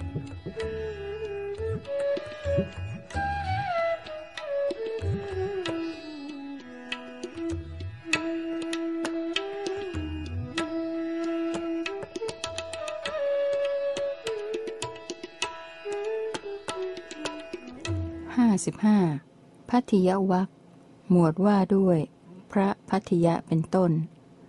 55. ภัททิยวรรคหมวดว่าด้วยพระภัททิยะเป็นต้น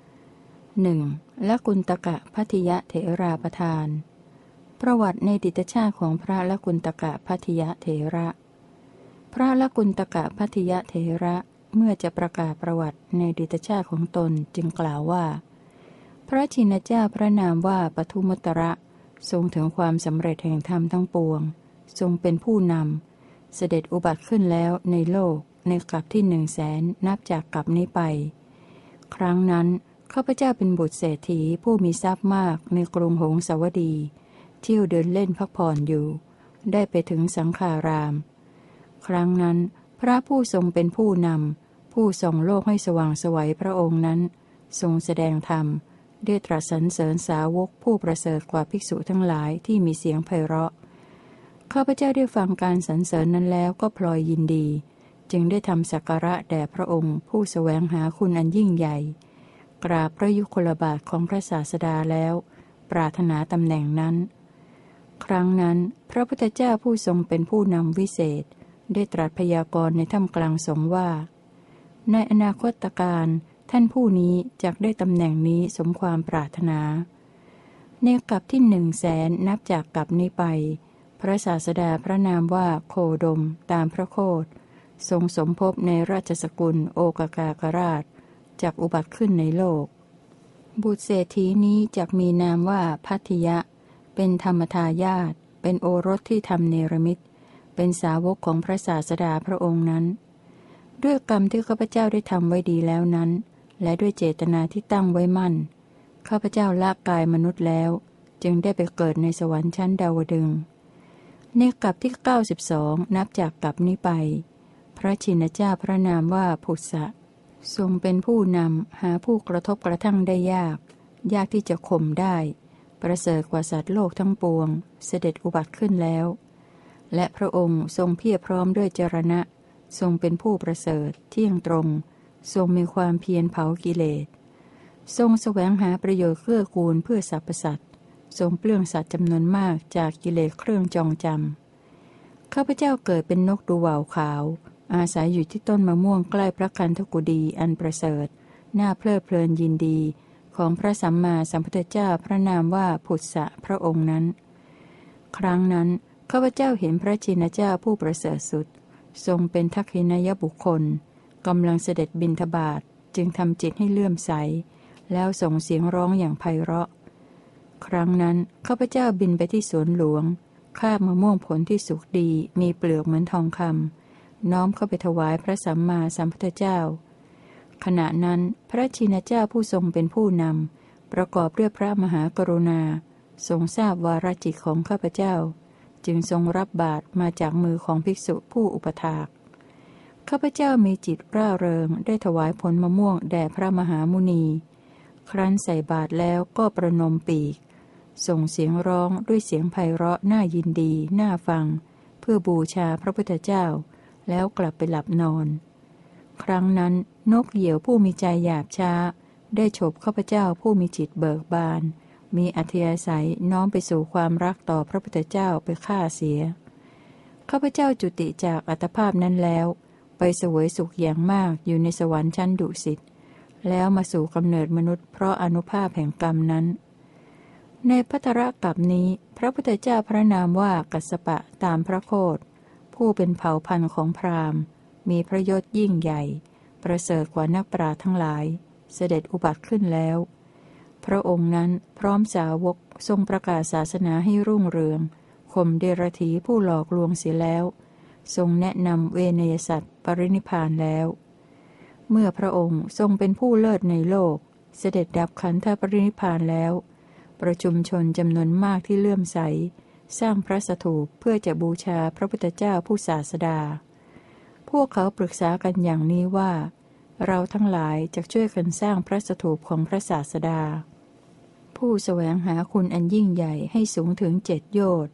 1. ละกุณตกะภัททิยะเถราประธาน ประวัติในดิตชาติของพระละกุณตกะภัททิยะเถระ พระละกุณตกะภัททิยะเถระเมื่อจะประกาศประวัติในดิตชาติของตนจึงกล่าวว่า พระชินเจ้าพระนามว่าปทุมตระทรงถึงความสำเร็จแห่งธรรมทั้งปวงทรงเป็นผู้นำเสด็จอุบัติขึ้นแล้วในโลกในกลับที่100,000นับจากกลับนี้ไปครั้งนั้นข้าพเจ้าเป็นบุตรเศรษฐีผู้มีทรัพย์มากในกรุงหงสาวดีเที่ยวเดินเล่นพักผ่อนอยู่ได้ไปถึงสังฆารามครั้งนั้นพระผู้ทรงเป็นผู้นำผู้ส่องโลกให้สว่างไสวพระองค์นั้นทรงแสดงธรรมได้ตรัสสรรเสริญสาวกผู้ประเสริฐกว่าภิกษุทั้งหลายที่มีเสียงไพเราะข้าพเจ้าได้ฟังการสรรเสริญนั้นแล้วก็พลอยยินดีจึงได้ทำสักการะแด่พระองค์ผู้แสวงหาคุณอันยิ่งใหญ่กราบพระยุคลบาทของพระศาสดาแล้วปรารถนาตำแหน่งนั้นครั้งนั้นพระพุทธเจ้าผู้ทรงเป็นผู้นำวิเศษได้ตรัสพยากรณ์ในถ้ำกลางสงฆ์ว่าในอนาคตการท่านผู้นี้จักได้ตำแหน่งนี้สมความปรารถนาในกลับที่100,000นับจากกลับนี้ไปพระศาสดาพระนามว่าโคดมตามพระโคดทรงสมภพในราชสกุลโอกากากราชจักอุบัติขึ้นในโลกบุตรเศรษฐีนี้จักมีนามว่าภัททิยะเป็นธรรมทายาทเป็นโอรสที่ทำเนรมิตเป็นสาวกของพระศาสดาพระองค์นั้นด้วยกรรมที่ข้าพเจ้าได้ทำไว้ดีแล้วนั้นและด้วยเจตนาที่ตั้งไว้มั่นข้าพเจ้าละกายมนุษย์แล้วจึงได้ไปเกิดในสวรรค์ชั้นดาวดึงส์ในกลับที่92นับจากกลับนี้ไปพระชินเจ้าพระนามว่าพุทธะทรงเป็นผู้นำหาผู้กระทบกระทั่งได้ยากที่จะข่มได้ประเสริฐกว่าสัตว์โลกทั้งปวงเสด็จอุบัติขึ้นแล้วและพระองค์ทรงเพียรพร้อมด้วยจรณะทรงเป็นผู้ประเสริฐเที่ยงตรงทรงมีความเพียรเผากิเลสทรงแสวงหาประโยชน์เกื้อกูลเพื่อสรรพสัตว์ทรงเปลื้องสัตว์จำนวนมากจากกิเลสเครื่องจองจำข้าพเจ้าเกิดเป็นนกดูว่าวขาวอาศัยอยู่ที่ต้นมะม่วงใกล้พระคันธกุฎีอันประเสริฐน่าเพลิดเพลินยินดีของพระสัมมาสัมพุทธเจ้าพระนามว่าพุทธะพระองค์นั้นครั้งนั้นข้าพเจ้าเห็นพระชินเจ้าผู้ประเสริฐสุดทรงเป็นทักขิณยบุคคลกำลังเสด็จบิณฑบาตจึงทำจิตให้เลื่อมใสแล้วส่งเสียงร้องอย่างไพเราะครั้งนั้นข้าพเจ้าบินไปที่สวนหลวงคาบมะม่วงผลที่สุกดีมีเปลือกเหมือนทองคำน้อมเข้าไปถวายพระสัมมาสัมพุทธเจ้าขณะนั้นพระชินเจ้าผู้ทรงเป็นผู้นำประกอบด้วยพระมหากรุณาทรงทราบวาระจิตของข้าพเจ้าจึงทรงรับบาตรมาจากมือของภิกษุผู้อุปถากข้าพเจ้ามีจิตร่าเริงได้ถวายผลมะม่วงแด่พระมหามุนีครั้นใส่บาตรแล้วก็ประนมปีกส่งเสียงร้องด้วยเสียงไพเราะน่ายินดีน่าฟังเพื่อบูชาพระพุทธเจ้าแล้วกลับไปหลับนอนครั้งนั้นนกเหยี่ยวผู้มีใจหยาบช้าได้ฉบข้าพเจ้าผู้มีจิตเบิกบานมีอัธยาศัยน้อมไปสู่ความรักต่อพระพุทธเจ้าไปฆ่าเสียข้าพเจ้าจุติจากอัตภาพนั้นแล้วไปเสวยสุขอย่างมากอยู่ในสวรรค์ชั้นดุสิตแล้วมาสู่กำเนิดมนุษย์เพราะอานุภาพแห่งกรรมนั้นในภัทรกัปนี้พระพุทธเจ้าพระนามว่ากัสสปะตามพระโคดผู้เป็นเผ่าพันธุ์ของพราหมณ์มีพระยศยิ่งใหญ่ประเสริฐกว่านักปราชญ์ทั้งหลายเสด็จอุบัติขึ้นแล้วพระองค์นั้นพร้อมสาวกทรงประกาศศาสนาให้รุ่งเรืองข่มเดรัจฉีผู้หลอกลวงเสียแล้วทรงแนะนำเวนยสัตว์ปรินิพพานแล้วเมื่อพระองค์ทรงเป็นผู้เลิศในโลกเสด็จดับขันธปรินิพพานแล้วประชุมชนจำนวนมากที่เลื่อมใสสร้างพระสถูปเพื่อจะบูชาพระพุทธเจ้าผู้ศาสดาพวกเขาปรึกษากันอย่างนี้ว่าเราทั้งหลายจะช่วยกันสร้างพระสถูปของพระศาสดาผู้แสวงหาคุณอันยิ่งใหญ่ให้สูงถึง7 โยชน์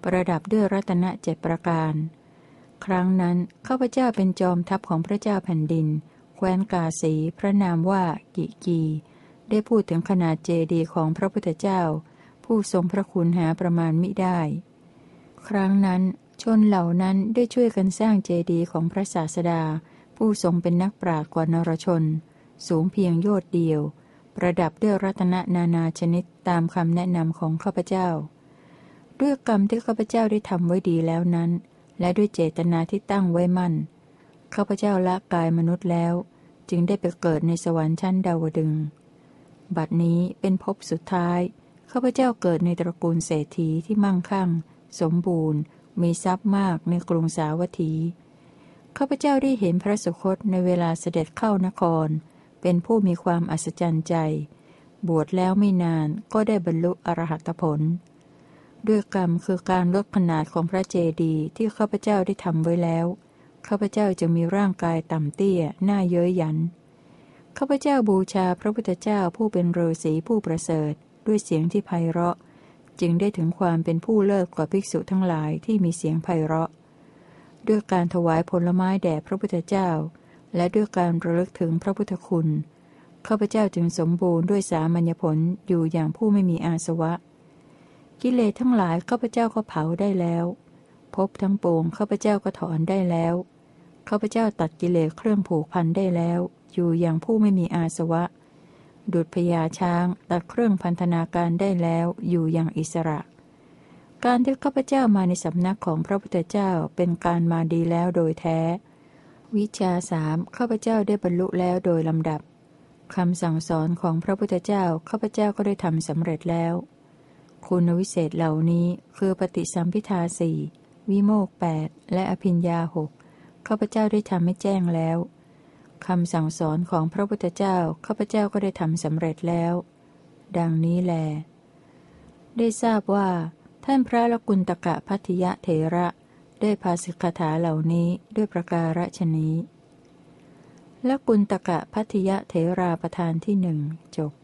ประดับด้วยรัตน7ประการ ครั้งนั้นข้าพเจ้าเป็นจอมทัพของพระเจ้าแผ่นดินแคว้นกาสีพระนามว่ากิกีได้พูดถึงขนาดเจดีย์ของพระพุทธเจ้าผู้ทรงพระคุณหาประมาณมิได้ครั้งนั้นชนเหล่านั้นได้ช่วยกันสร้างเจดีย์ของพระศาสดาผู้ทรงเป็นนักปราชญ์กว่านรชนสูงเพียงโยชน์เดียวประดับด้วยรัตนนานาชนิดตามคำแนะนำของข้าพเจ้าด้วยกรรมที่ข้าพเจ้าได้ทำไว้ดีแล้วนั้นและด้วยเจตนาที่ตั้งไว้มั่นข้าพเจ้าละกายมนุษย์แล้วจึงได้ไปเกิดในสวรรค์ชั้นดาวดึงส์บัดนี้เป็นภพสุดท้ายข้าพเจ้าเกิดในตระกูลเศรษฐีที่มั่งคั่งสมบูรณ์มีทรัพย์มากในกรุงสาวัตถีข้าพเจ้าได้เห็นพระสุคตในเวลาเสด็จเข้านครเป็นผู้มีความอัศจรรย์ใจบวชแล้วไม่นานก็ได้บรรลุอรหัตผลด้วยกรรมคือการลดขนาดของพระเจดีย์ที่ข้าพเจ้าได้ทำไว้แล้วข้าพเจ้าจะมีร่างกายต่ำเตี้ยหน้าเย้ยหยันข้าพเจ้าบูชาพระพุทธเจ้าผู้เป็นฤาษีผู้ประเสริฐด้วยเสียงที่ไพเราะจึงได้ถึงความเป็นผู้เลิศกว่าภิกษุทั้งหลายที่มีเสียงไพเราะด้วยการถวายผลไม้แด่พระพุทธเจ้าและด้วยการระลึกถึงพระพุทธคุณข้าพเจ้าจึงสมบูรณ์ด้วยสามัญญผลอยู่อย่างผู้ไม่มีอาสวะกิเลสทั้งหลายข้าพเจ้าก็เผาได้แล้วภพทั้งปวงข้าพเจ้าก็ถอนได้แล้วข้าพเจ้าตัดกิเลสเครื่องผูกพันได้แล้วอยู่อย่างผู้ไม่มีอาสวะดุจพญาช้างตัดเครื่องพันธนาการได้แล้วอยู่อย่างอิสระการที่ข้าพเจ้ามาในสำนักของพระพุทธเจ้าเป็นการมาดีแล้วโดยแท้วิชา3ข้าพเจ้าได้บรรลุแล้วโดยลำดับคำสั่งสอนของพระพุทธเจ้าข้าพเจ้าก็ได้ทำสำเร็จแล้วคุณวิเศษเหล่านี้คือปฏิสัมภิทาสี่วิโมกข์8และอภิญญา6ข้าพเจ้าได้ทำให้แจ้งแล้วคำสั่งสอนของพระพุทธเจ้าข้าพเจ้าก็ได้ทำสำเร็จแล้วดังนี้แลได้ทราบว่าท่านพระลกุณตกะภัททิยเถระได้ภาสิกขาเหล่านี้ด้วยประการฉนี้ลกุณตกะภัททิยเถราประธานที่หนึ่งจบ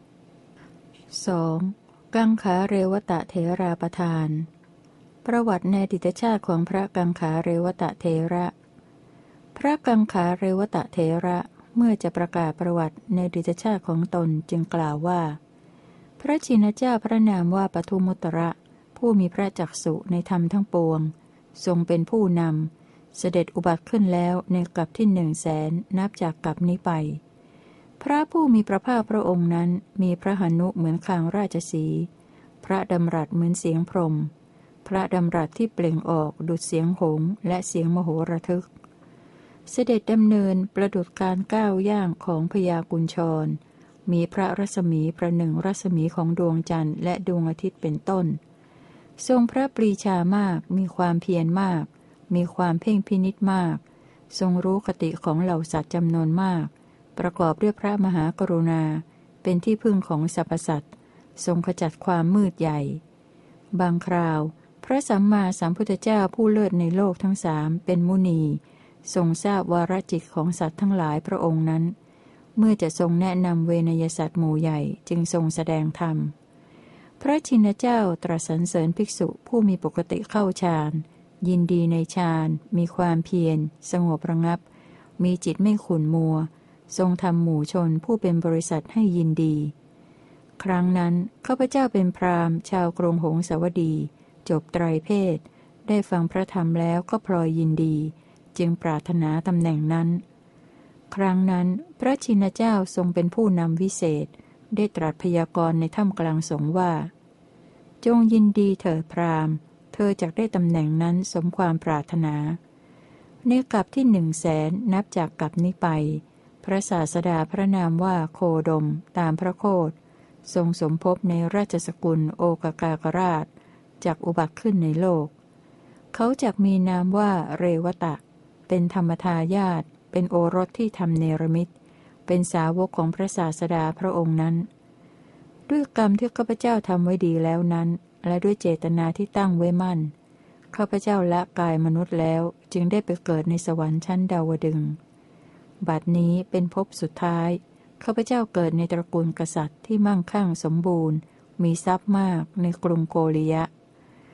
2. กังขาเรวตะเถราประธานประวัติในอดีตชาติของพระกังขาเรวตะเถระพระกังขาเรวตะเถระเมื่อจะประกาศประวัติในอดีตชาติของตนจึงกล่าวว่าพระชินเจ้าพระนามว่าปทุมุตระผู้มีพระจักษุในธรรมทั้งปวงทรงเป็นผู้นำเสด็จอุบัติขึ้นแล้วในกลับที่100,000นับจากกลับนี้ไปพระผู้มีพระภาคพระองค์นั้นมีพระหนุเหมือนคางราชสีห์พระดำรัสเหมือนเสียงพรหมพระดำรัสที่เปล่งออกดุจเสียงหงส์และเสียงมโหระทึกเสด็จดำเนินประดุจการก้าวย่างของพญากุญชรมีพระรัศมีประหนึ่งรัศมีของดวงจันทร์และดวงอาทิตย์เป็นต้นทรงพระปรีชามากมีความเพียรมากมีความเพ่งพินิจมากทรงรู้คติของเหล่าสัตว์จำนวนมากประกอบด้วยพระมหากรุณาเป็นที่พึ่งของสรรพสัตว์ทรงขจัดความมืดใหญ่บางคราวพระสัมมาสัมพุทธเจ้าผู้เลิศในโลกทั้ง3เป็นมุนีทรงทราบวาระจิตของสัตว์ทั้งหลายพระองค์นั้นเมื่อจะทรงแนะนำเวนยสัตว์หมู่ใหญ่จึงทรงแสดงธรรมพระชินเจ้าตรัสสรรเสริญภิกษุผู้มีปกติเข้าฌานยินดีในฌานมีความเพียรสงบระงับมีจิตไม่ขุ่นมัวทรงทำหมู่ชนผู้เป็นบริษัทให้ยินดีครั้งนั้นข้าพเจ้าเป็นพราหมณ์ชาวกรุงหงสาวดีจบไตรเพศได้ฟังพระธรรมแล้วก็พลอยยินดีจึงปรารถนาตำแหน่งนั้นครั้งนั้นพระชินเจ้าทรงเป็นผู้นำวิเศษได้ตรัสพยากรณ์ในถ้ำกลางสงฆ์ว่าจงยินดีเถิดพราหมณ์เธอจักได้ตำแหน่งนั้นสมความปรารถนาในกลับที่100,000นับจากกลับนี้ไปพระศาสดาพระนามว่าโคดมตามพระโคดทรงสมภพในราชสกุลโอกากากราชจักอุบัติขึ้นในโลกเขาจักมีนามว่าเรวตะเป็นธรรมทายาทเป็นโอรสที่ทำเนรมิตเป็นสาวกของพระศาสดาพระองค์นั้นด้วยกรรมที่ข้าพเจ้าทำไว้ดีแล้วนั้นและด้วยเจตนาที่ตั้งไว้มั่นข้าพเจ้าละกายมนุษย์แล้วจึงได้ไปเกิดในสวรรค์ชั้นดาวดึงส์บัดนี้เป็นภพสุดท้ายข้าพเจ้าเกิดในตระกูลกษัตริย์ที่มั่งคั่งสมบูรณ์มีทรัพย์มากในกรุงโกริยะ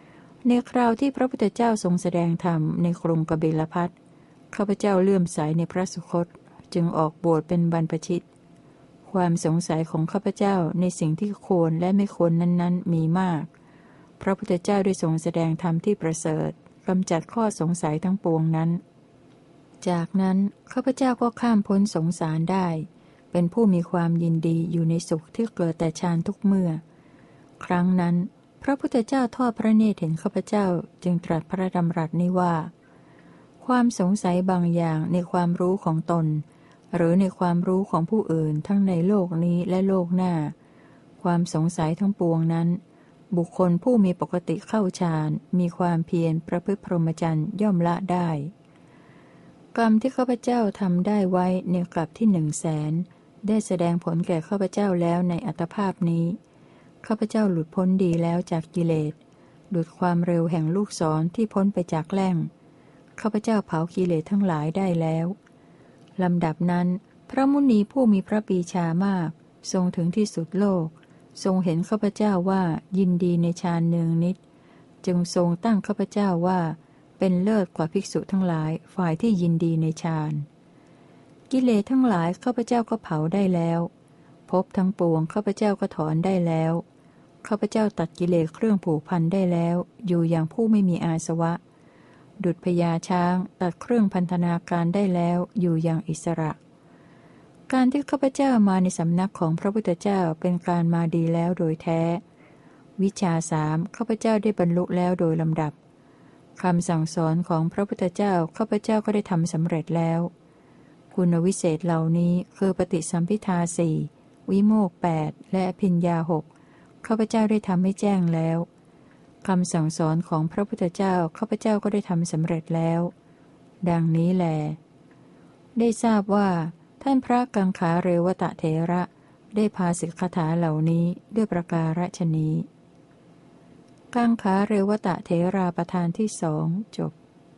ในคราวที่พระพุทธเจ้าทรงแสดงธรรมในกรุงกบิลพัสต์ข้าพเจ้าเลื่อมใสในพระสุคตจึงออกบวชเป็นบรรพชิตความสงสัยของข้าพเจ้าในสิ่งที่ควรและไม่ควรนั้นๆมีมากพระพุทธเจ้าได้ทรงแสดงธรรมที่ประเสริฐกำจัดข้อสงสัยทั้งปวงนั้นจากนั้นข้าพเจ้าก็ข้ามพ้นสงสารได้เป็นผู้มีความยินดีอยู่ในสุขที่เกิดแต่ฌานทุกเมื่อครั้งนั้นพระพุทธเจ้าทอดพระเนตรเห็นข้าพเจ้าจึงตรัสพระดำรัสนี้ว่าความสงสัยบางอย่างในความรู้ของตนหรือในความรู้ของผู้อื่นทั้งในโลกนี้และโลกหน้าความสงสัยทั้งปวงนั้นบุคคลผู้มีปกติเข้าฌานมีความเพียรประพฤติพรหมจรรย์ย่อมละได้กรรมที่ข้าพเจ้าทำได้ไว้ในกลับที่100,000ได้แสดงผลแก่ข้าพเจ้าแล้วในอัตภาพนี้ข้าพเจ้าหลุดพ้นดีแล้วจากกิเลสหลุดความเร็วแห่งลูกศรที่พ้นไปจากแหล่งข้าพเจ้าเผากิเลสทั้งหลายได้แล้วลำดับนั้นพระมุนีผู้มีพระปรีชามากทรงถึงที่สุดโลกทรงเห็นข้าพเจ้าว่ายินดีในฌานเนืองนิดจึงทรงตั้งข้าพเจ้าว่าเป็นเลิศกว่าภิกษุทั้งหลายฝ่ายที่ยินดีในฌานกิเลสทั้งหลายข้าพเจ้าก็เผาได้แล้วภพทั้งปวงข้าพเจ้าก็ถอนได้แล้วข้าพเจ้าตัดกิเลสเครื่องผูกพันได้แล้วอยู่อย่างผู้ไม่มีอาสวะดุจพญาช้างตัดเครื่องพันธนาการได้แล้วอยู่อย่างอิสระการที่ข้าพเจ้ามาในสำนักของพระพุทธเจ้าเป็นการมาดีแล้วโดยแท้วิชา3ข้าพเจ้าได้บรรลุแล้วโดยลำดับคำสั่งสอนของพระพุทธเจ้าข้าพเจ้าก็ได้ทำสำเร็จแล้วคุณวิเศษเหล่านี้คือปฏิสัมภิทา4วิโมกข์8และอภิญญา6ข้าพเจ้าได้ทำให้แจ้งแล้วคำสั่งสอนของพระพุทธเจ้าข้าพเจ้าก็ได้ทำสำเร็จแล้วดังนี้แลได้ทราบว่าท่านพระกังขาเรวตะเถระได้พาสิกขาถาเหล่านี้ด้วยประการฉนี้กังขาเรวตะเถราประธานที่สองจบ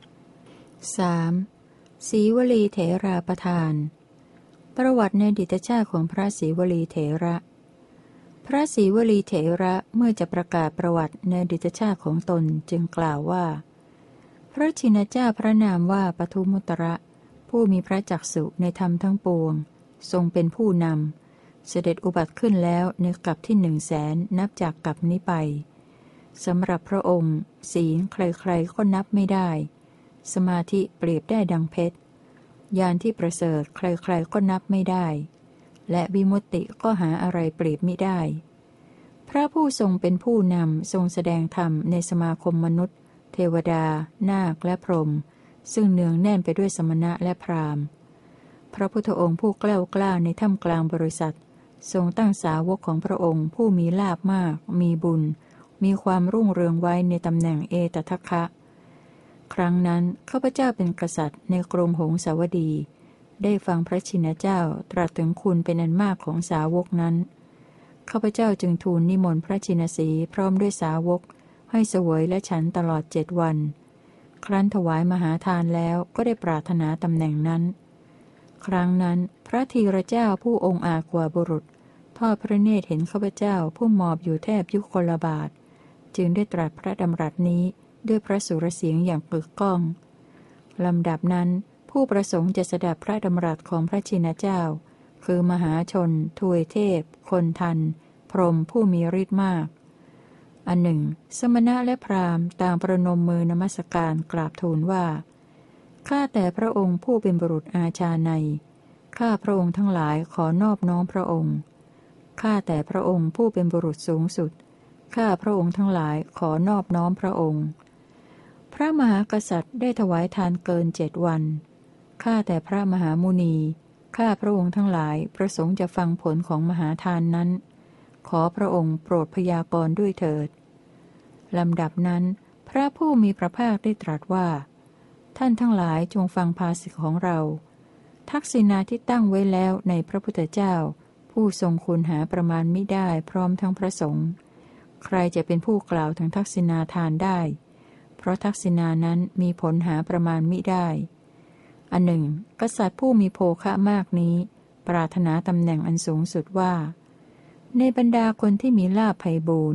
3. สีวลีเถราประธานประวัติในอดีตชาติของพระสีวลีเถระพระสีวลีเถระเมื่อจะประกาศประวัติในอดีตชาติของตนจึงกล่าวว่าพระชินเจ้าพระนามว่าปทุมุตระผู้มีพระจักษุในธรรมทั้งปวงทรงเป็นผู้นำเสด็จอุบัติขึ้นแล้วในกลับที่100,000นับจากกลับนี้ไปสำหรับพระองค์ศีลใครๆก็นับไม่ได้สมาธิเปรียบได้ดังเพชรญาณที่ประเสริฐใครๆก็นับไม่ได้และวิมุตติก็หาอะไรเปรียบมิได้พระผู้ทรงเป็นผู้นำทรงแสดงธรรมในสมาคมมนุษย์เทวดานาคและพรหมซึ่งเนืองแน่นไปด้วยสมณะและพราหมณ์พระพุทธองค์ผู้แกล้วกล้าในถ้ำกลางบริษัททรงตั้งสาวกของพระองค์ผู้มีลาภมากมีบุญมีความรุ่งเรืองไว้ในตำแหน่งเอตทัคคะครั้งนั้นข้าพเจ้าเป็นกษัตริย์ในกรุงหงสาวดีได้ฟังพระชินเจ้าตรัสถึงคุณเป็นอันมากของสาวกนั้นข้าพเจ้าจึงทูลนิมนต์พระชินสีพร้อมด้วยสาวกให้เสวยและฉันตลอด7 วันครั้นถวายมหาทานแล้วก็ได้ปรารถนาตำแหน่งนั้นครั้งนั้นพระธีรเจ้าผู้องค์อาจกว่าบุรุษทอดพระเนตรเห็นข้าพเจ้าผู้หมอบอยู่แทบยุคลบาทจึงได้ตรัสพระดำรัสนี้ด้วยพระสุรเสียงอย่างกึกก้องลำดับนั้นผู้ประสงค์จะสดับพระดำรัสของพระชินเจ้าคือมหาชนทวยเทพคนทันพรหมผู้มีฤทธิ์มากอันหนึ่งสมณะและพราหมณ์ต่างประนมมือนมัสการกราบทูลว่าข้าแต่พระองค์ผู้เป็นบุรุษอาชาในข้าพระองค์ทั้งหลายขอนอบน้อมพระองค์ข้าแต่พระองค์ผู้เป็นบุรุษสูงสุดข้าพระองค์ทั้งหลายขอนอบน้อมพระองค์พระมหากษัตริย์ได้ถวายทานเกิน7 วันข้าแต่พระมหามุนีข้าพระองค์ทั้งหลายประสงค์จะฟังผลของมหาทานนั้นขอพระองค์โปรดพยากรณ์ด้วยเถิดลำดับนั้นพระผู้มีพระภาคได้ตรัสว่าท่านทั้งหลายจงฟังภาษิตของเราทักษิณาที่ตั้งไว้แล้วในพระพุทธเจ้าผู้ทรงคุณหาประมาณมิได้พร้อมทั้งพระสงฆ์ใครจะเป็นผู้กล่าวถึงทักษิณาทานได้เพราะทักษิณานั้นมีผลหาประมาณมิได้อันหนึ่งกษัตริย์ผู้มีโภคะมากนี้ปรารถนาตำแหน่งอันสูงสุดว่าในบรรดาคนที่มีลาภไพบูลย์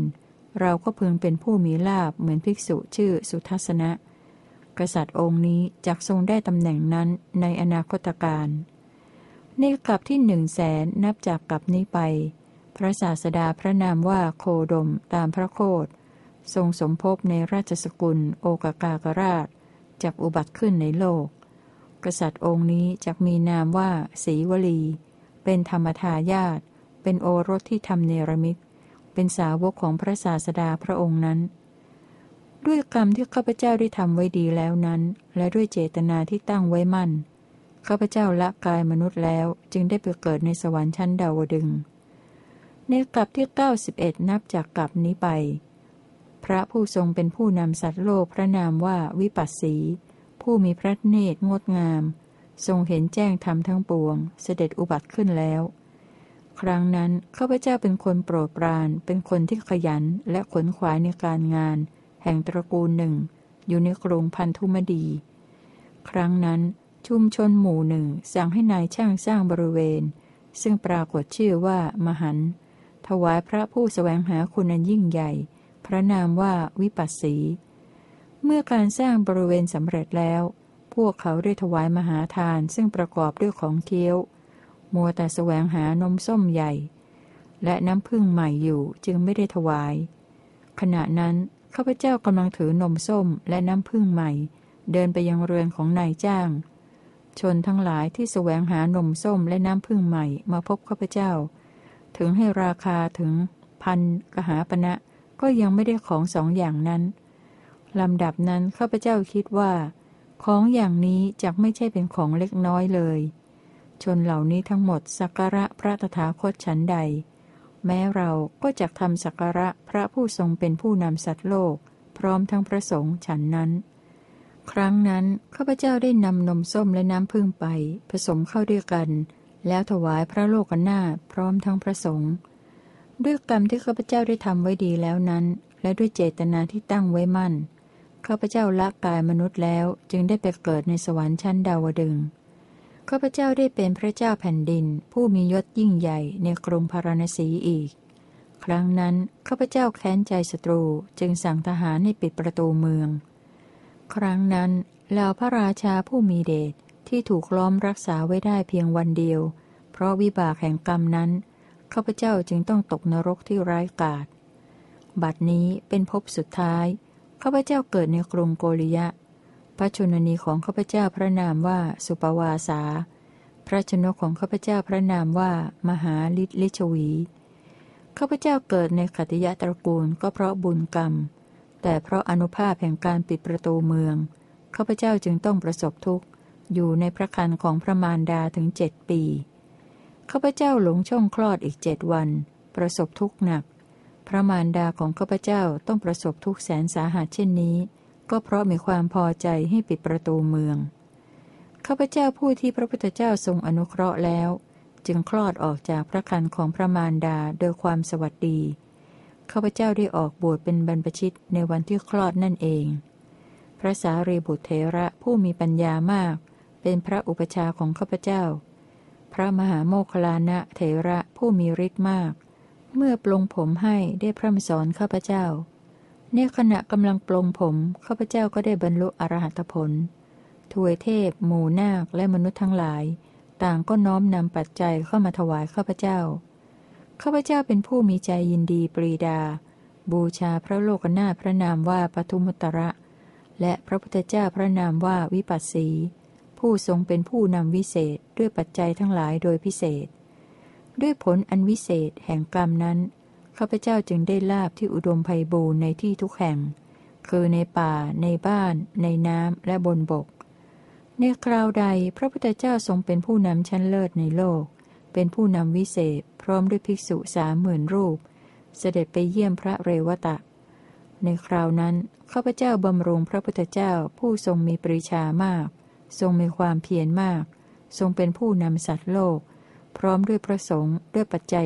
เราก็พึงเป็นผู้มีลาภเหมือนภิกษุชื่อสุทัศนะ กษัตริย์องค์นี้จักทรงได้ตำแหน่งนั้นในอนาคตการในกลับที่100,000นับจากกลับนี้ไปพระศาสดาพระนามว่าโคดมตามพระโคดทรงสมภพในราชสกุลโอกากากราชจักอุบัติขึ้นในโลกกษัตริย์องค์นี้จักมีนามว่าศรีวลีเป็นธรรมทายาทเป็นโอรสที่ทำเนรมิตเป็นสาวกของพระศาสดาพระองค์นั้นด้วยกรรมที่ข้าพเจ้าได้ทำไว้ดีแล้วนั้นและด้วยเจตนาที่ตั้งไว้มั่นข้าพเจ้าละกายมนุษย์แล้วจึงได้ไปเกิดในสวรรค์ชั้นดาวดึงส์ในกลับที่91นับจากกลับนี้ไปพระผู้ทรงเป็นผู้นำสัตว์โลกพระนามว่าวิปัสสีผู้มีพระเนตรงดงามทรงเห็นแจ้งธรรมทั้งปวงเสด็จอุบัติขึ้นแล้วครั้งนั้นข้าพเจ้าเป็นคนโปรดปรานเป็นคนที่ขยันและขวนขวายในการงานแห่งตระกูลหนึ่งอยู่ในกรุงพันธุมดี ครั้งนั้นชุมชนหมู่หนึ่งสั่งให้นายช่างสร้างบริเวณซึ่งปรากฏชื่อว่ามหันต์ถวายพระผู้แสวงหาคุณอันยิ่งใหญ่พระนามว่าวิปัสสีเมื่อการสร้างบริเวณสำเร็จแล้วพวกเขาได้ถวายมหาทานซึ่งประกอบด้วยของเคี้ยวมัวแต่แสวงหานมส้มใหญ่และน้ำผึ้งใหม่อยู่จึงไม่ได้ถวายขณะนั้นข้าพเจ้ากำลังถือนมส้มและน้ำผึ้งใหม่เดินไปยังเรือนของนายจ้างชนทั้งหลายที่แสวงหานมส้มและน้ำผึ้งใหม่มาพบข้าพเจ้าถึงให้ราคาถึง1,000 กหาปณะก็ยังไม่ได้ของสองอย่างนั้นลำดับนั้นข้าพเจ้าคิดว่าของอย่างนี้จักไม่ใช่เป็นของเล็กน้อยเลยชนเหล่านี้ทั้งหมดสักการะพระตถาคตฉันใดแม้เราก็จักทำสักการะพระผู้ทรงเป็นผู้นำสัตว์โลกพร้อมทั้งพระสงฆ์ฉันนั้นครั้งนั้นข้าพเจ้าได้นำนมส้มและน้ำผึ้งไปผสมเข้าด้วยกันแล้วถวายพระโลกนาถพร้อมทั้งพระสงฆ์ด้วยกรรมที่ข้าพเจ้าได้ทำไว้ดีแล้วนั้นและด้วยเจตนาที่ตั้งไว้มั่นข้าพเจ้าละกายมนุษย์แล้วจึงได้ไปเกิดในสวรรค์ชั้นดาวดึงส์ข้าพเจ้าได้เป็นพระเจ้าแผ่นดินผู้มียศยิ่งใหญ่ในกรุงพาราณสีอีกครั้งนั้นข้าพเจ้าแค้นใจศัตรูจึงสั่งทหารให้ปิดประตูเมืองครั้งนั้นเหล่าพระราชาผู้มีเดชที่ถูกล้อมรักษาไว้ได้เพียงวันเดียวเพราะวิบากแห่งกรรมนั้นข้าพเจ้าจึงต้องตกนรกที่ร้ายกาจบัดนี้เป็นภพสุดท้ายข้าพเจ้าเกิดในกรุงโกริยะพระชนนีของข้าพเจ้าพระนามว่าสุปวาสาพระชนกของข้าพเจ้าพระนามว่ามหาฤทธิลิชวีข้าพเจ้าเกิดในขัตติยตระกูลก็เพราะบุญกรรมแต่เพราะอานุภาพแห่งการปิดประตูเมืองข้าพเจ้าจึงต้องประสบทุกข์อยู่ในพระครรภ์ของพระมารดาถึง7 ปีข้าพเจ้าหลงช่องคลอดอีก7 วันประสบทุกข์หนักพระมารดาของข้าพเจ้าต้องประสบทุกข์แสนสาหัสเช่นนี้ก็เพราะมีความพอใจให้ปิดประตูเมืองข้าพเจ้าผู้ที่พระพุทธเจ้าทรงอนุเคราะห์แล้วจึงคลอดออกจากพระครรภ์ของพระมารดาโดยความสวัสดีข้าพเจ้าได้ออกบวชเป็นบรรพชิตในวันที่คลอดนั่นเองพระสารีบุตรเถระผู้มีปัญญามากเป็นพระอุปชาของข้าพเจ้าพระมหาโมคคัลลานะเถระผู้มีฤทธิ์มากเมื่อปลงผมให้ได้พร่ำสอนข้าพเจ้าในขณะกำลังปลงผมข้าพเจ้าก็ได้บรรลุอรหัตผลทวยเทพหมู่นาคและมนุษย์ทั้งหลายต่างก็น้อมนำปัจจัยเข้ามาถวายข้าพเจ้าข้าพเจ้าเป็นผู้มีใจยินดีปรีดาบูชาพระโลกนาถพระนามว่าปทุมุตระและพระพุทธเจ้าพระนามว่าวิปัสสีผู้ทรงเป็นผู้นำวิเศษด้วยปัจจัยทั้งหลายโดยพิเศษด้วยผลอันวิเศษแห่งกรรมนั้นข้าพเจ้าจึงได้ลาภที่อุดมไพบูรณ์ในที่ทุกแห่งคือในป่าในบ้านในน้ำและบนบกในคราวใดพระพุทธเจ้าทรงเป็นผู้นำชั้นเลิศในโลกเป็นผู้นำวิเศษพร้อมด้วยภิกษุ 30,000 รูปเสด็จไปเยี่ยมพระเรวตะในคราวนั้นข้าพเจ้าบำรุงพระพุทธเจ้าผู้ทรงมีปรีชามากทรงมีความเพียรมากทรงเป็นผู้นำสัตว์โลกพร้อมด้วยพระสงฆ์ด้วยปัจจัย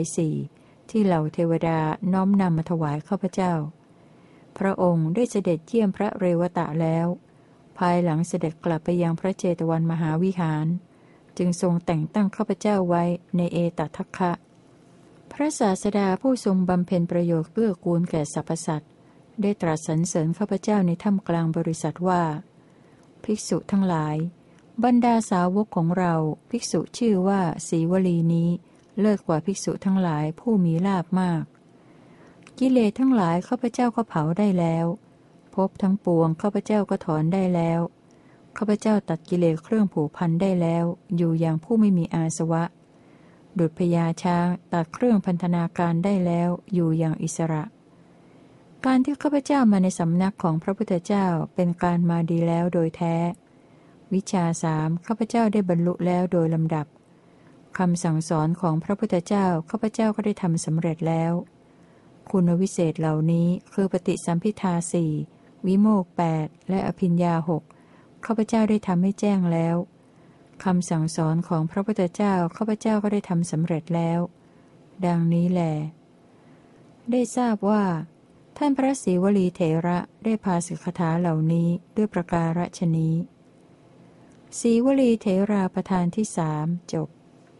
4ที่เหล่าเทวดาน้อมนำมาถวายข้าพเจ้าพระองค์ได้เสด็จเยี่ยมพระเรวตะแล้วภายหลังเสด็จกลับไปยังพระเจตวันมหาวิหารจึงทรงแต่งตั้งข้าพเจ้าไว้ในเอตทัคคะพพระศาสดาผู้ทรงบำเพ็ญประโยชน์เกื้อกูลแก่สรรพสัตว์ได้ตรัสสรรเสริญข้าพเจ้าในถ้ำกลางบริษัทว่าภิกษุทั้งหลายบรรดาสาวกของเราภิกษุชื่อว่าสีวลีนี้เลิศกว่าภิกษุทั้งหลายผู้มีลาภมากกิเลสทั้งหลายข้าพเจ้าก็เผาได้แล้วภพทั้งปวงข้าพเจ้าก็ถอนได้แล้วข้าพเจ้าตัดกิเลสเครื่องผูกพันได้แล้วอยู่อย่างผู้ไม่มีอาสวะดุจพญาช้างตัดเครื่องพันธนาการได้แล้วอยู่อย่างอิสระการที่ข้าพเจ้ามาในสำนักของพระพุทธเจ้าเป็นการมาดีแล้วโดยแท้วิชาสามข้าพเจ้าได้บรรลุแล้วโดยลำดับคำสั่งสอนของพระพุทธเจ้าข้าพเจ้าก็ได้ทำสำเร็จแล้วคุณวิเศษเหล่านี้คือปฏิสัมภิทาสี่วิโมกข์8และอภิญญา6ข้าพเจ้าได้ทำให้แจ้งแล้วคำสั่งสอนของพระพุทธเจ้าข้าพเจ้าก็ได้ทำสำเร็จแล้วดังนี้แลได้ทราบว่าท่านพระศรีวลีเถระได้ภาสิกขาเหล่านี้ด้วยประการฉนี้ศรีวลีเถราประธานที่สามจบ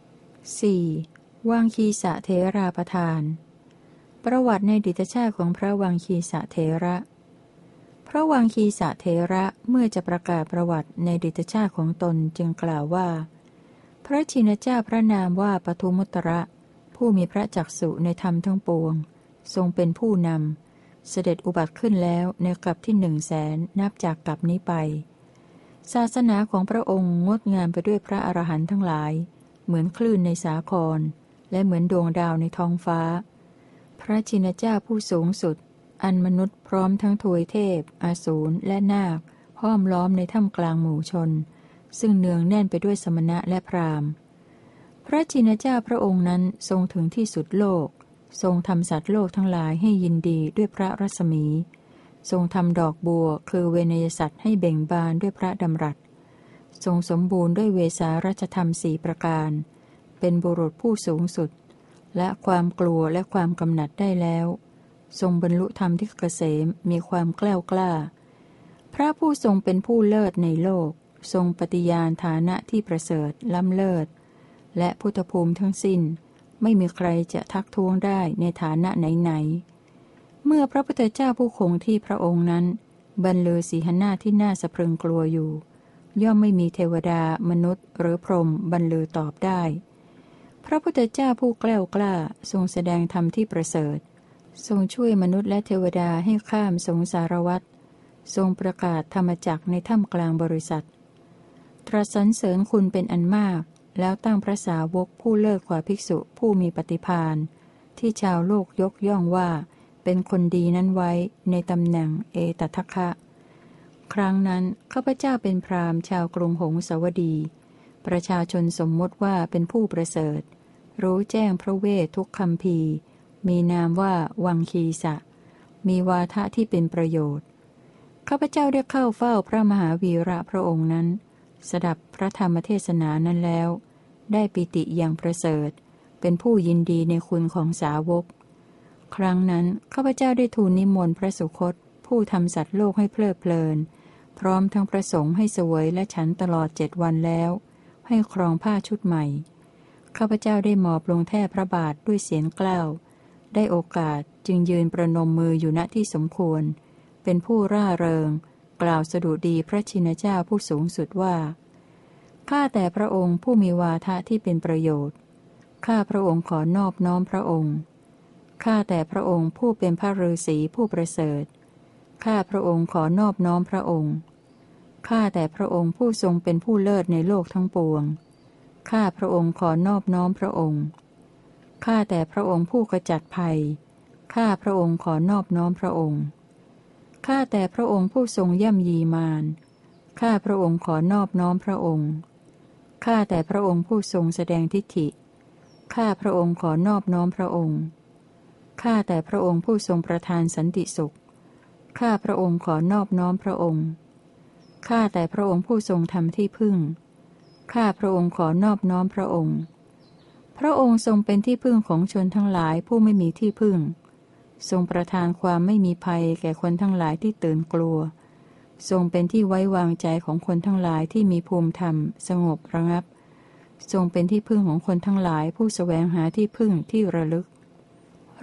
4. วังคีสะเถราประธานประวัติในดิตชาติของพระวังคีสะเถระพระวังคีสะเถระเมื่อจะประกาศประวัติในดิตชาติของตนจึงกล่าวว่าพระชินเจ้าพระนามว่าปทุมุตระผู้มีพระจักษุในธรรมทั้งปวงทรงเป็นผู้นำเสด็จอุบัติขึ้นแล้วในกลับที่100,000นับจากกลับนี้ไปศาสนาของพระองค์งดงามไปด้วยพระอรหันต์ทั้งหลายเหมือนคลื่นในสาครและเหมือนดวงดาวในท้องฟ้าพระชินเจ้าผู้สูงสุดอันมนุษย์พร้อมทั้งทวยเทพอสูรและนาคห้อมล้อมในถ้ำกลางหมู่ชนซึ่งเนืองแน่นไปด้วยสมณะและพราหมณ์พระชินเจ้าพระองค์นั้นทรงถึงที่สุดโลกทรงทำสัตว์โลกทั้งหลายให้ยินดีด้วยพระรัศมีทรงทำดอกบัวคือเวนยสัตว์ให้เบ่งบานด้วยพระดำรัสทรงสมบูรณ์ด้วยเวสารัชธรรม4ประการเป็นบุรุษผู้สูงสุดและความกลัวและความกำหนัดได้แล้วทรงบรรลุธรรมที่เกษมมีความแกล้วกล้าพระผู้ทรงเป็นผู้เลิศในโลกทรงปฏิญาณฐานะที่ประเสริฐล้ำเลิศและพุทธภูมิทั้งสิ้นไม่มีใครจะทักท้วงได้ในฐานะไหนๆเมื่อพระพุทธเจ้าผู้คงที่พระองค์นั้นบรรลือสีหน้าที่น่าสะพรึงกลัวอยู่ย่อมไม่มีเทวดามนุษย์หรือพรหมบรรลือตอบได้พระพุทธเจ้าผู้แกล้วกล้าทรงแสดงธรรมที่ประเสริฐทรงช่วยมนุษย์และเทวดาให้ข้ามสงสารวัฏทรงประกาศธรรมจักรในถ้ำกลางบริษัทตรัสสรรเสริญคุณเป็นอันมากแล้วตั้งพระสาวกผู้เลิศกว่าภิกษุผู้มีปฏิภาณที่ชาวโลกยกย่องว่าเป็นคนดีนั้นไว้ในตำแหน่งเอตทัคคะครั้งนั้นข้าพเจ้าเป็นพราหมณ์ชาวกรุงหงสาวดีประชาชนสมมติว่าเป็นผู้ประเสริฐรู้แจ้งพระเวททุกคัมภีร์มีนามว่าวังคีสะมีวาทะที่เป็นประโยชน์ข้าพเจ้าได้เข้าเฝ้าพระมหาวีระพระองค์นั้นสดับพระธรรมเทศนานั้นแล้วได้ปิติอย่างประเสริฐเป็นผู้ยินดีในคุณของสาวกครั้งนั้นข้าพเจ้าได้ทูลนิมนต์พระสุคตผู้ทำสัตว์โลกให้เพลิดเพลินพร้อมทั้งประสงค์ให้เสวยและฉันตลอด7 วันแล้วให้ครองผ้าชุดใหม่ข้าพเจ้าได้หมอบลงแทบพระบาทด้วยเสียงกล้าวได้โอกาสจึงยืนประนมมืออยู่ณที่สมควรเป็นผู้ร่าเริงกล่าวสดุดีพระชินเจ้าผู้สูงสุดว่าข้าแต่พระองค์ผู้มีวาทะที่เป็นประโยชน์ข้าพระองค์ขอนอบน้อมพระองค์ข้าแต่พระองค์ผู้เป็นพระฤาษีผู้ประเสริฐข้าพระองค์ขอนอบน้อมพระองค์ข้าแต่พระองค์ผู้ทรงเป็นผู้เลิศในโลกทั้งปวงข้าพระองค์ขอนอบน้อมพระองค์ข้าแต่พระองค์ผู้ขจัดภัยข้าพระองค์ขอนอบน้อมพระองค์ข้าแต่พระองค์ผู้ทรงย่ำยีมารข้าพระองค์ขอนอบน้อมพระองค์ข้าแต่พระองค์ผู้ทรงแสดงทิฏฐิข้าพระองค์ขอนอบน้อมพระองค์ข้าแต่พระองค์ผู้ทรงประทานสันติสุขข้าพระองค์ขอนอบน้อมพระองค์ข้าแต่พระองค์ผู้ทรงทำที่พึ่งข้าพระองค์ขอนอบน้อมพระองค์พระองค์ทรงเป็นที่พึ่งของชนทั้งหลายผู้ไม่มีที่พึ่งทรงประทานความไม่มีภัยแก่คนทั้งหลายที่ตื่นกลัวทรงเป็นที่ไว้วางใจของคนทั้งหลายที่มีภูมิธรรมสงบระงับทรงเป็นที่พึ่งของคนทั้งหลายผู้แสวงหาที่พึ่งที่ระลึก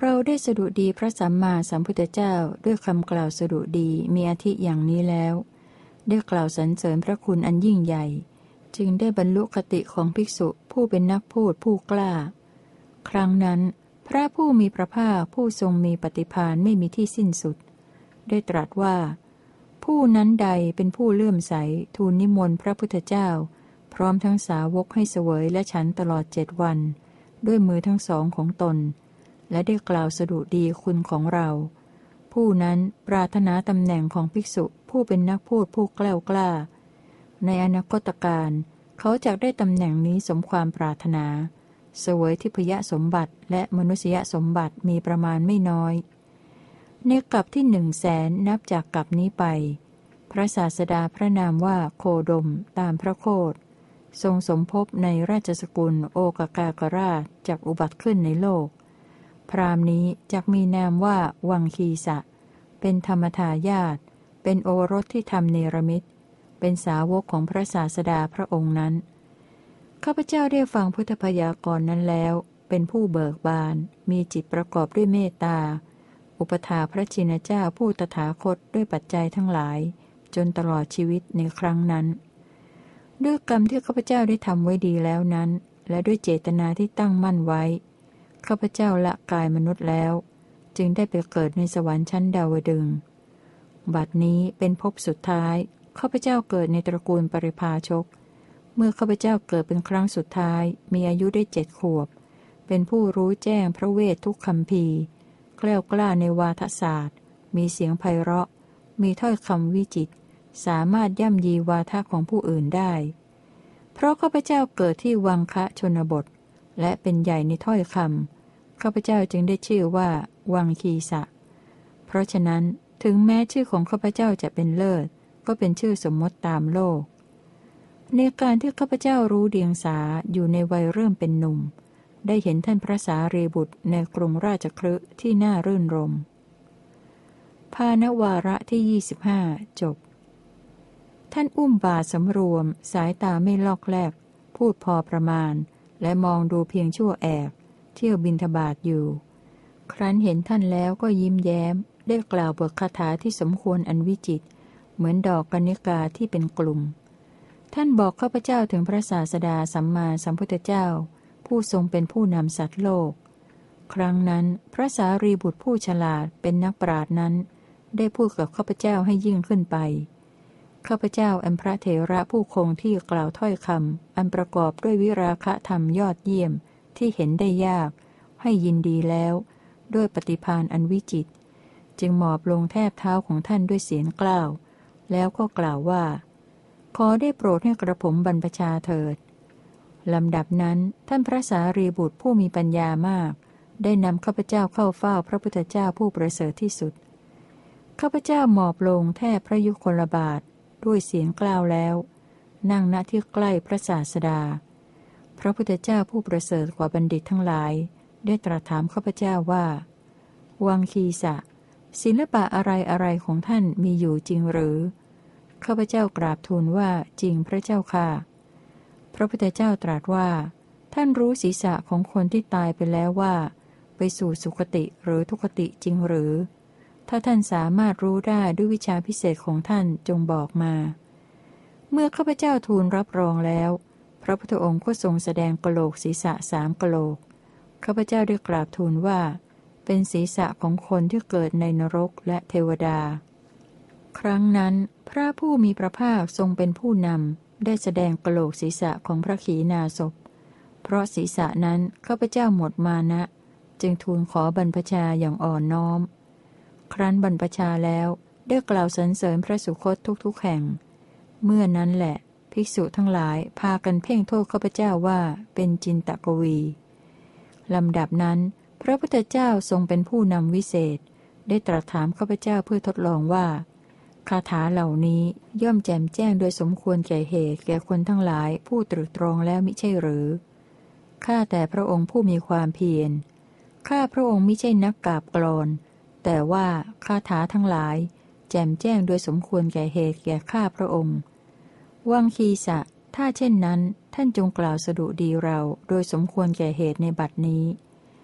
เราได้สดุดีพระสัมมาสัมพุทธเจ้าด้วยคำกล่าวสดุดีมีอาทิอย่างนี้แล้วได้กล่าวสรรเสริญพระคุณอันยิ่งใหญ่จึงได้บรรลุคติของภิกษุผู้เป็นนักพูดผู้กล้าครั้งนั้นพระผู้มีพระภาคผู้ทรงมีปฏิภาณไม่มีที่สิ้นสุดได้ตรัสว่าผู้นั้นใดเป็นผู้เลื่อมใสทูลนิมนต์พระพุทธเจ้าพร้อมทั้งสาวกให้เสวยและฉันตลอด7 วันด้วยมือทั้งสองของตนและได้กล่าวสดุดีคุณของเราผู้นั้นปรารถนาตำแหน่งของภิกษุผู้เป็นนักพูดผู้แกล้วกล้าในอนาคตการเขาจะได้ตำแหน่งนี้สมความปรารถนาเสวยทิพยสมบัติและมนุษยสมบัติมีประมาณไม่น้อยในกลับที่100,000นับจากกลับนี้ไปพระศาสดาพระนามว่าโคดมตามพระโคดทรงสมภพในราชสกุลโอกากากราชจากอุบัติขึ้นในโลกพราหมณ์นี้จักมีนามว่าวังคีสะเป็นธรรมทายาทเป็นโอรสที่ทำเนรมิตเป็นสาวกของพระศาสดาพระองค์นั้นข้าพเจ้าได้ฟังพุทธพยากรณ์นั้นแล้วเป็นผู้เบิกบานมีจิตประกอบด้วยเมตตาอุปถาพระชินเจ้าผู้ตถาคตด้วยปัจจัยทั้งหลายจนตลอดชีวิตในครั้งนั้นด้วยกรรมที่ข้าพเจ้าได้ทำไว้ดีแล้วนั้นและด้วยเจตนาที่ตั้งมั่นไว้ข้าพเจ้าละกายมนุษย์แล้วจึงได้ไปเกิดในสวรรค์ชั้นดาวดึงส์บัดนี้เป็นภพสุดท้ายข้าพเจ้าเกิดในตระกูลปริภาชกเมื่อข้าพเจ้าเกิดเป็นครั้งสุดท้ายมีอายุได้7 ขวบเป็นผู้รู้แจ้งพระเวททุกคัมภีร์แกล้วกล้าในวาทศาสตร์มีเสียงไพเราะมีถ้อยคำวิจิตรสามารถย่ำยีวาทะของผู้อื่นได้เพราะข้าพเจ้าเกิดที่วังคะชนบทและเป็นใหญ่ในถ้อยคำข้าพเจ้าจึงได้ชื่อว่าวังคีสะเพราะฉะนั้นถึงแม้ชื่อของข้าพเจ้าจะเป็นเลิศก็เป็นชื่อสมมติตามโลกในการที่ข้าพเจ้ารู้เดียงสาอยู่ในวัยเริ่มเป็นหนุ่มได้เห็นท่านพระสารีบุตรในกรุงราชคฤห์ที่น่ารื่นรมภานวาระที่25จบท่านอุ้มบาทสำรวมสายตาไม่ลอกแลกพูดพอประมาณและมองดูเพียงชั่วแอกเที่ยวบิณฑบาตอยู่ครั้นเห็นท่านแล้วก็ยิ้มแย้มได้กล่าวบทคาถาที่สมควรอันวิจิตรเหมือนดอกกนิกาที่เป็นกลุ่มท่านบอกข้าพเจ้าถึงพระศาสดาสัมมาสัมพุทธเจ้าผู้ทรงเป็นผู้นำสัตว์โลกครั้งนั้นพระสารีบุตรผู้ฉลาดเป็นนักปราชญ์นั้นได้พูดกับข้าพเจ้าให้ยิ่งขึ้นไปข้าพเจ้าอันพระเถระผู้คงที่กล่าวถ้อยคำอันประกอบด้วยวิราคะธรรมยอดเยี่ยมที่เห็นได้ยากให้ยินดีแล้วด้วยปฏิภาณอันวิจิตรจึงหมอบลงแทบเท้าของท่านด้วยเสียงกล้าวแล้วก็กล่าวว่าขอได้โปรดให้กระผมบรรพชาเถิดลำดับนั้นท่านพระสารีบุตรผู้มีปัญญามากได้นำข้าพเจ้าเข้าเฝ้าพระพุทธเจ้าผู้ประเสริฐที่สุดข้าพเจ้าหมอบลงแทบพระยุคลบาทด้วยเสียงกล้าวแล้วนั่งณที่ใกล้พระศาสดาพระพุทธเจ้าผู้ประเสริฐกว่าบัณฑิตทั้งหลายได้ตรัสถามข้าพเจ้าว่าวังคีสะศิลปะอะไรของท่านมีอยู่จริงหรือข้าพเจ้ากราบทูลว่าจริงพระเจ้าค่ะพระพุทธเจ้าตรัสว่าท่านรู้ศีรษะของคนที่ตายไปแล้วว่าไปสู่สุคติหรือทุคติจริงหรือถ้าท่านสามารถรู้ได้ด้วยวิชาพิเศษของท่านจงบอกมาเมื่อข้าพเจ้าทูลรับรองแล้วพระพุทธองค์ก็ทรงแสดงกะโหลกศีรษะ3 กะโหลกข้าพเจ้าได้กราบทูลว่าเป็นศีรษะของคนที่เกิดในนรกและเทวดาครั้งนั้นพระผู้มีพระภาคทรงเป็นผู้นำได้แสดงกะโหลกศีรษะของพระขีณาสพเพราะศีรษะนั้นข้าพเจ้าหมดมานะจึงทูลขอบรรพชาอย่างอ่อนน้อมครั้นบรรพชาแล้วได้กล่าวสรรเสริญพระสุคตทุกแห่งเมื่อนั้นแหละภิกษุทั้งหลายพากันเพ่งโทษข้าพเจ้าว่าเป็นจินตกวีลำดับนั้นพระพุทธเจ้าทรงเป็นผู้นำวิเศษได้ตรัสถามข้าพเจ้าเพื่อทดลองว่าคาถาเหล่านี้ย่อมแจ่มแจ้งโดยสมควรแก่เหตุแก่คนทั้งหลายผู้ตรึกตรองแล้วมิใช่หรือข้าแต่พระองค์ผู้มีความเพียรข้าพระองค์มิใช่นักกาบกลอนแต่ว่าคาถาทั้งหลายแจ่มแจ้งโดยสมควรแก่เหตุแก่ข้าพระองค์วังคีสะถ้าเช่นนั้นท่านจงกล่าวสดุดีเราโดยสมควรแก่เหตุในบัดนี้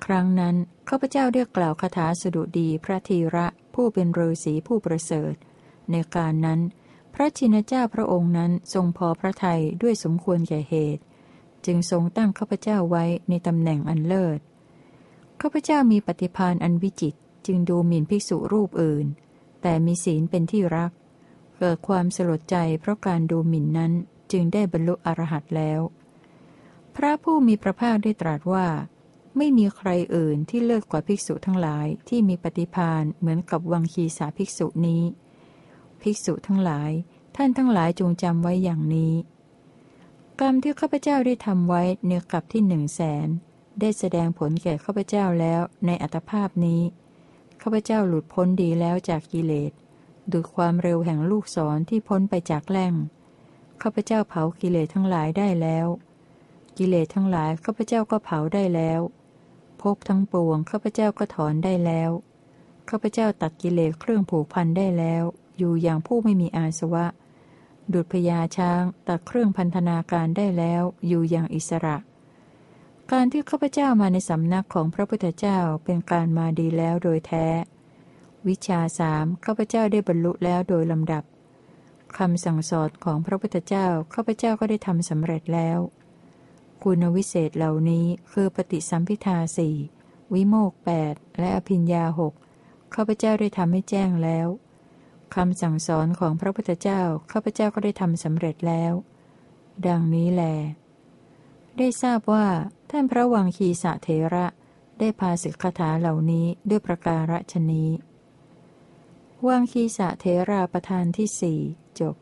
ครั้งนั้นข้าพเจ้าได้กล่าวคาถาสดุดีพระธีระผู้เป็นฤาษีผู้ประเสริฐในการนั้นพระชินเจ้าพระองค์นั้นทรงพอพระทัยด้วยสมควรแก่เหตุจึงทรงตั้งข้าพเจ้าไว้ในตำแหน่งอันเลิศข้าพเจ้ามีปฏิภาณอันวิจิตรจึงดูหมิ่นภิกษุรูปอื่นแต่มีศีลเป็นที่รักเกิดความสลดใจเพราะการดูหมิ่นนั้นจึงได้บรรลุอรหัตแล้วพระผู้มีพระภาคได้ตรัสว่าไม่มีใครอื่นที่เลิศกว่าภิกษุทั้งหลายที่มีปฏิภาณเหมือนกับวังคีสาภิกษุนี้ภิกษุทั้งหลายท่านทั้งหลายจงจำไว้อย่างนี้กรรมที่ข้าพเจ้าได้ทำไว้ในกลับที่100,000ได้แสดงผลแก่ข้าพเจ้าแล้วในอัตภาพนี้ข้าพเจ้าหลุดพ้นดีแล้วจากกิเลสดุจความเร็วแห่งลูกศรที่พ้นไปจากแหล่งข้าพเจ้าเผากิเลสทั้งหลายได้แล้วกิเลสทั้งหลายข้าพเจ้าก็เผาได้แล้วภพทั้งปวงข้าพเจ้าก็ถอนได้แล้วข้าพเจ้าตัดกิเลสเครื่องผูกพันได้แล้วอยู่อย่างผู้ไม่มีอาสวะดุจพญาช้างตัดเครื่องพันธนาการได้แล้วอยู่อย่างอิสระการที่ข้าพเจ้ามาในสำนักของพระพุทธเจ้าเป็นการมาดีแล้วโดยแท้วิชา3ข้าพเจ้าได้บรรลุแล้วโดยลำดับคำสั่งสอนของพระพุทธเจ้าข้าพเจ้าก็ได้ทำสำเร็จแล้วคุณวิเศษเหล่านี้คือปฏิสัมภิทา4วิโมกข์8และอภิญญา6ข้าพเจ้าได้ทำให้แจ้งแล้วคำสั่งสอนของพระพุทธเจ้าข้าพเจ้าก็ได้ทำสำเร็จแล้วดังนี้แลได้ทราบว่าท่านพระวังคีสะเถระได้พาสิกขาเหล่านี้ด้วยประการฉนี้วังคีสะเถราประธานที่4จบ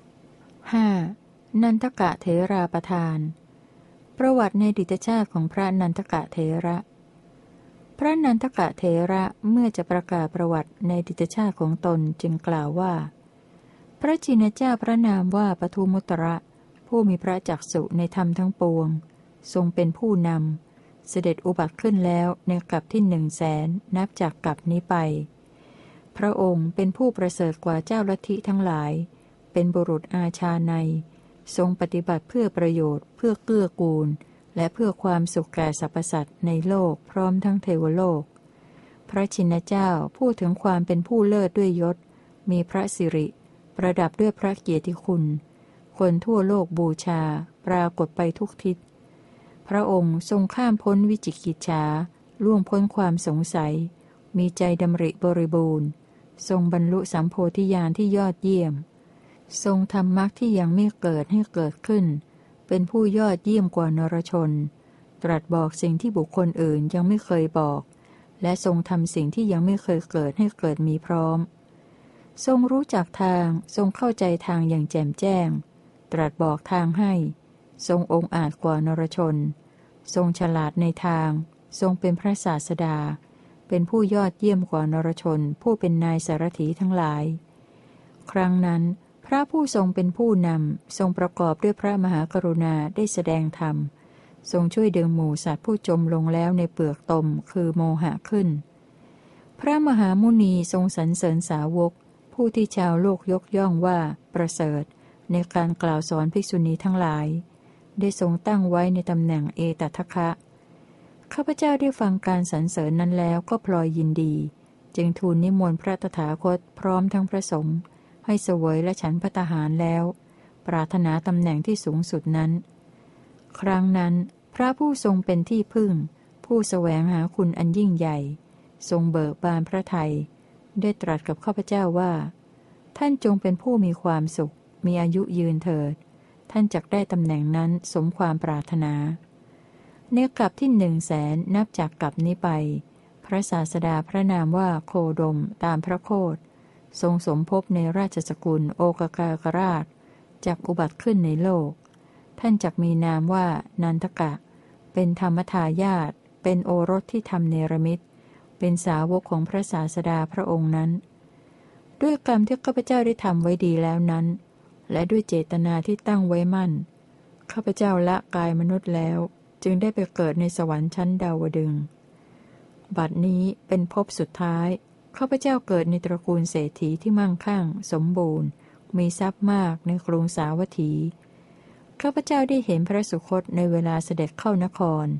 5. นันทกะเถราประธานประวัติในอดีตชาติของพระนันทกะเถระพระนันทกะเถระเมื่อจะประกาศประวัติในอดีตชาติของตนจึงกล่าวว่าพระชินเจ้าพระนามว่าปทุมุตระผู้มีพระจักษุในธรรมทั้งปวงทรงเป็นผู้นำเสด็จอุบัติขึ้นแล้วในกลับที่100,000นับจากกลับนี้ไปพระองค์เป็นผู้ประเสริฐกว่าเจ้าลัทธิทั้งหลายเป็นบุรุษอาชาในทรงปฏิบัติเพื่อประโยชน์เพื่อเกื้อกูลและเพื่อความสุขแก่สรรพสัตว์ในโลกพร้อมทั้งเทวโลกพระชินเจ้าพูดถึงความเป็นผู้เลิศด้วยยศมีพระสิริประดับด้วยพระเกียรติคุณคนทั่วโลกบูชาปรากฏไปทุกทิศพระองค์ทรงข้ามพ้นวิจิกิจฉาล่วงพ้นความสงสัยมีใจดำริบริบูรณ์ทรงบรรลุสัมโพธิญาณที่ยอดเยี่ยมทรงทำมรรคที่ยังไม่เกิดให้เกิดขึ้นเป็นผู้ยอดเยี่ยมกว่านรชนตรัสบอกสิ่งที่บุคคลอื่นยังไม่เคยบอกและทรงทำสิ่งที่ยังไม่เคยเกิดให้เกิดมีพร้อมทรงรู้จักทางทรงเข้าใจทางอย่างแจ่มแจ้งตรัสบอกทางให้ทรงองค์อาจกว่านรชนทรงฉลาดในทางทรงเป็นพระศาสดาเป็นผู้ยอดเยี่ยมกว่านรชนผู้เป็นนายสารถีทั้งหลายครั้งนั้นพระผู้ทรงเป็นผู้นำทรงประกอบด้วยพระมหากรุณาได้แสดงธรรมทรงช่วยดึงหมู่สัตว์ผู้จมลงแล้วในเปลือกตมคือโมหะขึ้นพระมหามุนีทรงสรรเสริญสาวกผู้ที่ชาวโลกยกย่องว่าประเสริฐในการกล่าวสอนภิกษุณีทั้งหลายได้ทรงตั้งไว้ในตำแหน่งเอตทัคคะข้าพเจ้าได้ฟังการสรรเสริญนั้นแล้วก็พลอยยินดีจึงทูลนิมนต์พระตถาคตพร้อมทั้งพระสงฆ์ให้เสวยและฉันภัตตาหารแล้วปรารถนาตำแหน่งที่สูงสุดนั้นครั้งนั้นพระผู้ทรงเป็นที่พึ่งผู้แสวงหาคุณอันยิ่งใหญ่ทรงเบิกบานพระทัยได้ตรัสกับข้าพเจ้าว่าท่านจงเป็นผู้มีความสุขมีอายุยืนเถิดท่านจักได้ตำแหน่งนั้นสมความปรารถนาในกลับที่100,000นับจากกลับนี้ไปพระศาสดาพระนามว่าโคดมตามพระโคดทรงสมภพในราชสกุลโอกากากราชจักอุบัติขึ้นในโลกท่านจักมีนามว่านันทกะเป็นธรรมทายาทเป็นโอรสที่ทำเนรมิตเป็นสาวกของพระศาสดาพระองค์นั้นด้วยกรรมที่ข้าพเจ้าได้ทำไว้ดีแล้วนั้นและด้วยเจตนาที่ตั้งไว้มั่นข้าพเจ้าละกายมนุษย์แล้วจึงได้ไปเกิดในสวรรค์ชั้นดาวดึงส์บัดนี้เป็นภพสุดท้ายข้าพเจ้าเกิดในตระกูลเศรษฐีที่มั่งคั่งสมบูรณ์มีทรัพย์มากในกรุงสาวัตถีข้าพเจ้าได้เห็นพระสุคตในเวลาเสด็จเข้านคร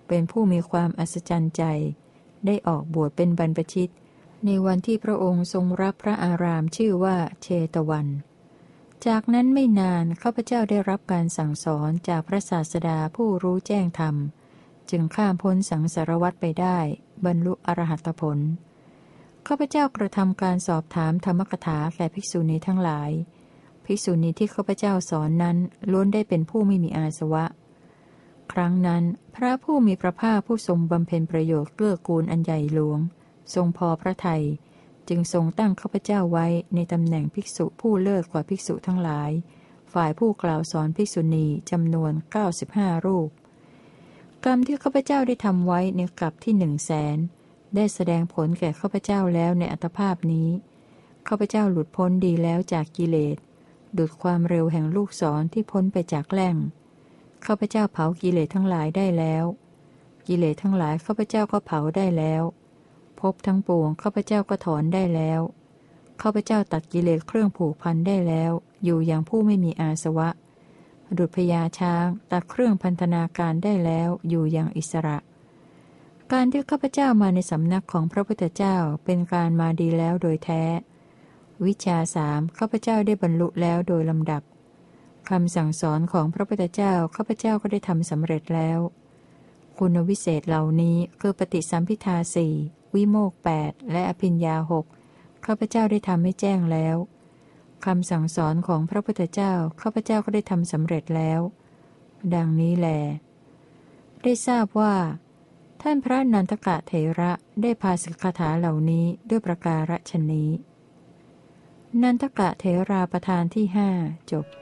เป็นผู้มีความอัศจรรย์ใจได้ออกบวชเป็นบรรพชิตในวันที่พระองค์ทรงรับพระอารามชื่อว่าเชตวันจากนั้นไม่นานข้าพเจ้าได้รับการสั่งสอนจากพระศาสดาผู้รู้แจ้งธรรมจึงข้ามพ้นสังสารวัฏไปได้บรรลุอรหัตผลข้าพเจ้ากระทำการสอบถามธรรมกถาแก่ภิกษุณีทั้งหลายภิกษุณีที่ข้าพเจ้าสอนนั้นล้วนได้เป็นผู้ไม่มีอาสวะครั้งนั้นพระผู้มีพระภาคผู้ทรงบำเพ็ญประโยชน์เกื้อกูลอันใหญ่หลวงทรงพอพระทัยจึงทรงตั้งข้าพเจ้าไว้ในตำแหน่งภิกษุผู้เลิศกว่าภิกษุทั้งหลายฝ่ายผู้กล่าวสอนภิกษุณีจำนวน95รูปกรรมที่ข้าพเจ้าได้ทำไว้ในกลับที่100,000ได้แสดงผลแก่ข้าพเจ้าแล้วในอัตภาพนี้ข้าพเจ้าหลุดพ้นดีแล้วจากกิเลสดุจความเร็วแห่งลูกศรที่พ้นไปจากแหล่งข้าพเจ้าเผากิเลสทั้งหลายได้แล้วกิเลสทั้งหลายข้าพเจ้าก็เผาได้แล้วภพทั้งปวงข้าพเจ้าก็ถอนได้แล้วข้าพเจ้าตัดกิเลสเครื่องผูกพันได้แล้วอยู่อย่างผู้ไม่มีอาสวะดุจพญาช้างตัดเครื่องพันธนาการได้แล้วอยู่อย่างอิสระการที่ข้าพเจ้ามาในสำนักของพระพุทธเจ้าเป็นการมาดีแล้วโดยแท้วิชา3ข้าพเจ้าได้บรรลุแล้วโดยลำดับคำสั่งสอนของพระพุทธเจ้าข้าพเจ้าก็ได้ทำสำเร็จแล้วคุณวิเศษเหล่านี้คือปฏิสัมภิทา4วิโมกข์8และอภิญญา6ข้าพเจ้าได้ทำให้แจ้งแล้วคำสั่งสอนของพระพุทธเจ้าข้าพเจ้าก็ได้ทำสำเร็จแล้วดังนี้แลได้ทราบว่าท่านพระนันทกะเถระได้ภาสิกคาถาเหล่านี้ด้วยประการฉนี้นันทกะเถราประธานที่5จบ